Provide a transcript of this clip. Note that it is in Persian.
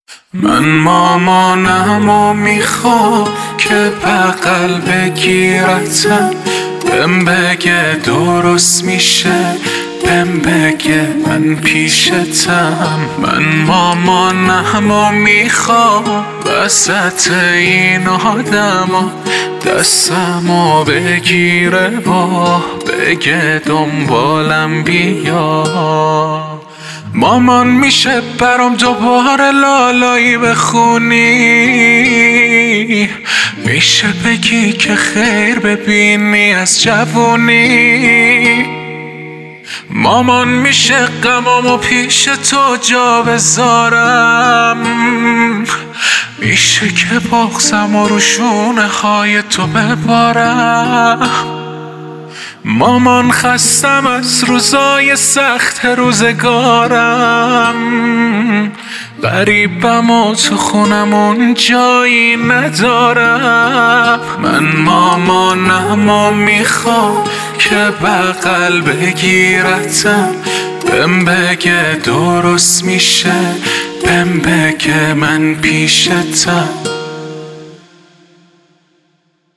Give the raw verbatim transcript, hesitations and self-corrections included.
من مامانم و میخوام که بغل بگیرتم، بهم بگه درست میشه، بهم بگه من پیشتم. من مامانم و میخوام وسط این آدما دستمو بگیره با بگه دنبالم بیا. مامان میشه برام دوباره لالایی بخونی، میشه بگی که خیر ببینی از جوونی. مامان میشه غمامو پیش تو جا بذارم، میشه که بغضم و رو شونه های تو ببارم. مامان خستم از روزای سخت روزگارم، غریبم و تو خونمون جایی ندارم. من مامانم و میخوام که بغل بگیرتم، بهم بگه درست میشه، بهم بگه من پیشتم.